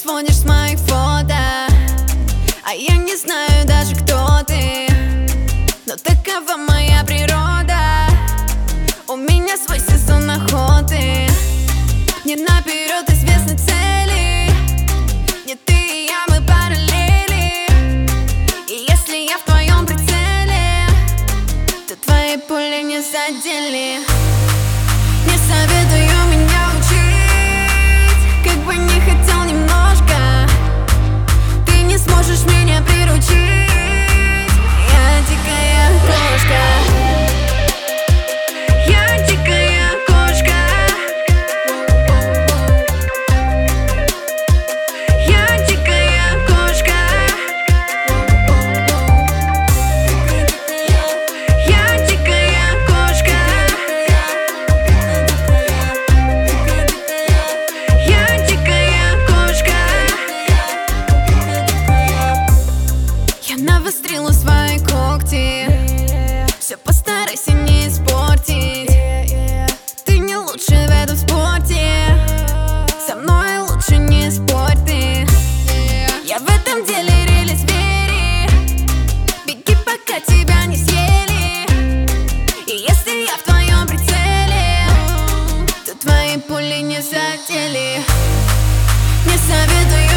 сводишь с моих фото, а я не знаю даже, кто ты. Но такова моя природа, у меня свой сезон охоты. Не наперед известны цели, не ты и я, мы параллели. И если я в твоем прицеле, то твои пули не задели. Не советую меня учить, как бы не хотел немножко. Ты не сможешь меня приручить, я дикая кошка. Я дикая кошка. Я дикая кошка. Я дикая кошка. Я дикая кошка. Я навострила свои когти, все постарайся не испортить. Ты не лучше в этом спорте, со мной лучше не спорь ты. Я в этом деле рели звери, беги, пока тебя не съели. И если я в твоем прицеле, то твои пули не задели. Не советую